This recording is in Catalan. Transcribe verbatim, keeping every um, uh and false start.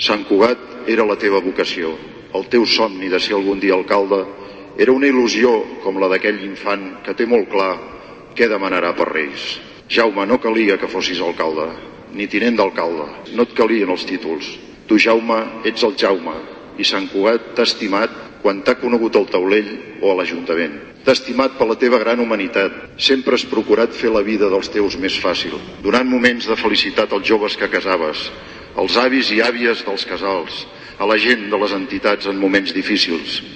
Sant Cugat era la teva vocació. El teu somni de ser algun dia alcalde era una il·lusió com la d'aquell infant que té molt clar què demanarà per Reis. Jaume, no calia que fossis alcalde, ni tinent d'alcalde. No et calien els títols. Tu, Jaume, ets el Jaume, i Sant Cugat t'ha estimat quan t'ha conegut al taulell o a l'Ajuntament. T'ha estimat per la teva gran humanitat. Sempre has procurat fer la vida dels teus més fàcil, donant moments de felicitat als joves que casaves, als avis i àvies dels casals, a la gent de les entitats en moments difícils.